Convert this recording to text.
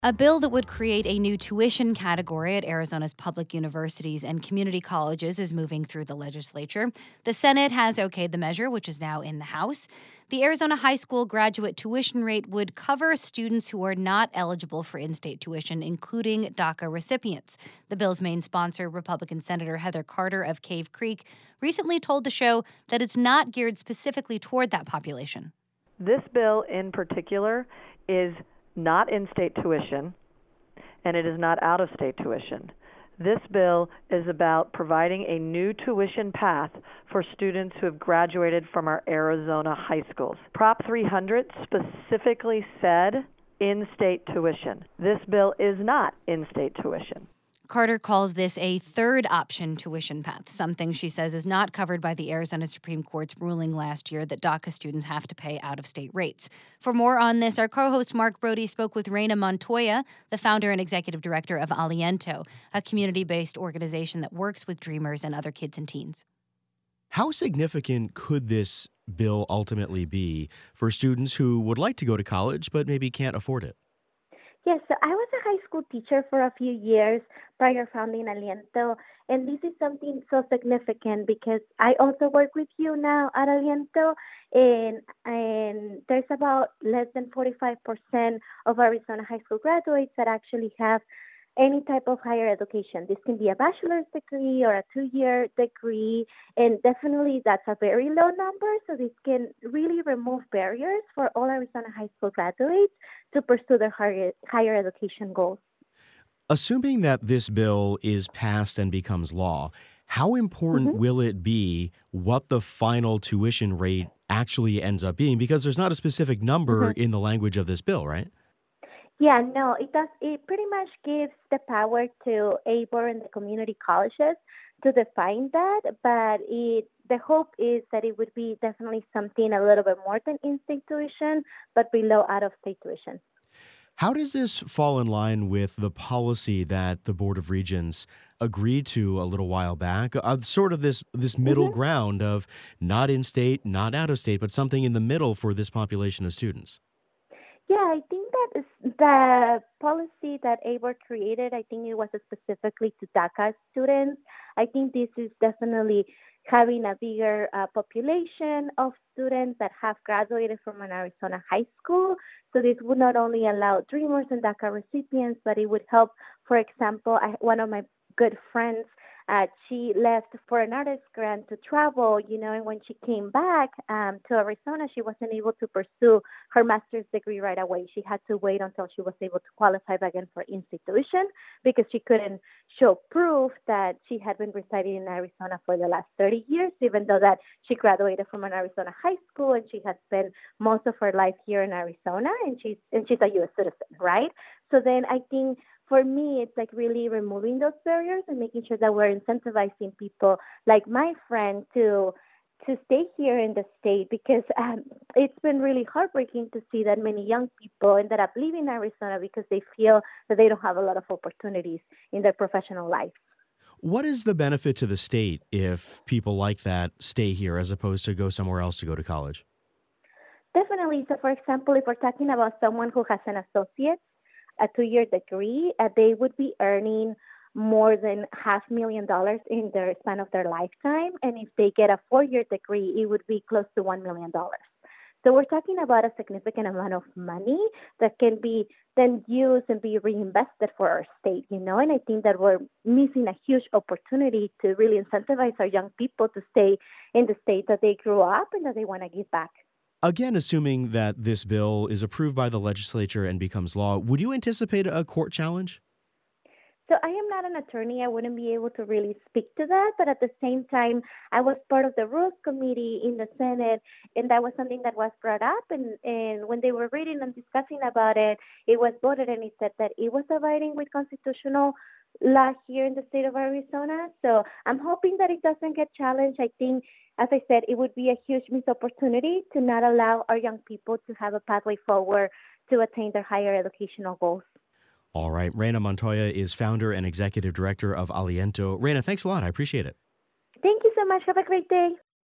A bill that would create a new tuition category at Arizona's public universities and community colleges is moving through the legislature. The Senate has okayed the measure, which is now in the House. The Arizona high school graduate tuition rate would cover students who are not eligible for in state tuition, including DACA recipients. The bill's main sponsor, Republican Senator Heather Carter of Cave Creek, recently told the show that it's not geared specifically toward that population. This bill in particular is not in-state tuition, and it is not out-of-state tuition. This bill is about providing a new tuition path for students who have graduated from our Arizona high schools. Prop 300 specifically said in-state tuition. This bill is not in-state tuition. Carter calls this a third option tuition path, something she says is not covered by the Arizona Supreme Court's ruling last year that DACA students have to pay out-of-state rates. For more on this, our co-host Mark Brody spoke with Reina Montoya, the founder and executive director of Aliento, a community-based organization that works with dreamers and other kids and teens. How significant could this bill ultimately be for students who would like to go to college but maybe can't afford it? Yes, so I was a high school teacher for a few years prior founding Aliento, and this is something so significant because I also work with you now at Aliento, and there's about less than 45% of Arizona high school graduates that actually have any type of higher education. This can be a bachelor's degree or a 2-year degree, and definitely that's a very low number, so this can really remove barriers for all Arizona high school graduates to pursue their higher education goals. Assuming that this bill is passed and becomes law, how important will it be what the final tuition rate actually ends up being? Because there's not a specific number in the language of this bill, right? Yeah, no, it does. It pretty much gives the power to ABOR and the community colleges to define that, but the hope is that it would be definitely something a little bit more than in-state tuition, but below out-of-state tuition. How does this fall in line with the policy that the Board of Regents agreed to a little while back, of sort of this middle ground of not in-state, not out-of-state, but something in the middle for this population of students? Yeah, I think that is the policy that ABOR created. I think it was specifically to DACA students. I think this is definitely having a bigger population of students that have graduated from an Arizona high school. So this would not only allow dreamers and DACA recipients, but it would help, for example, one of my good friends, she left for an artist grant to travel, and when she came back to Arizona, she wasn't able to pursue her master's degree right away. She had to wait until she was able to qualify again for in-state tuition because she couldn't show proof that she had been residing in Arizona for the last 30 years, even though that she graduated from an Arizona high school and she has spent most of her life here in Arizona, and she's a U.S. citizen, right? So then I think for me, it's like really removing those barriers and making sure that we're incentivizing people like my friend to stay here in the state, because it's been really heartbreaking to see that many young people ended up leaving Arizona because they feel that they don't have a lot of opportunities in their professional life. What is the benefit to the state if people like that stay here as opposed to go somewhere else to go to college? Definitely. So, for example, if we're talking about someone who has an associate, a 2-year degree, they would be earning more than $500,000 in their span of their lifetime. And if they get a 4-year degree, it would be close to $1 million. So we're talking about a significant amount of money that can be then used and be reinvested for our state, And I think that we're missing a huge opportunity to really incentivize our young people to stay in the state that they grew up and that they want to give back. Again, assuming that this bill is approved by the legislature and becomes law, would you anticipate a court challenge? So I am not an attorney. I wouldn't be able to really speak to that. But at the same time, I was part of the Rules Committee in the Senate, and that was something that was brought up. And when they were reading and discussing about it, it was voted, and it said that it was abiding with constitutional law here in the state of Arizona. So I'm hoping that it doesn't get challenged. I think, as I said, it would be a huge missed opportunity to not allow our young people to have a pathway forward to attain their higher educational goals. All right. Reina Montoya is founder and executive director of Aliento. Reina, thanks a lot. I appreciate it. Thank you so much. Have a great day.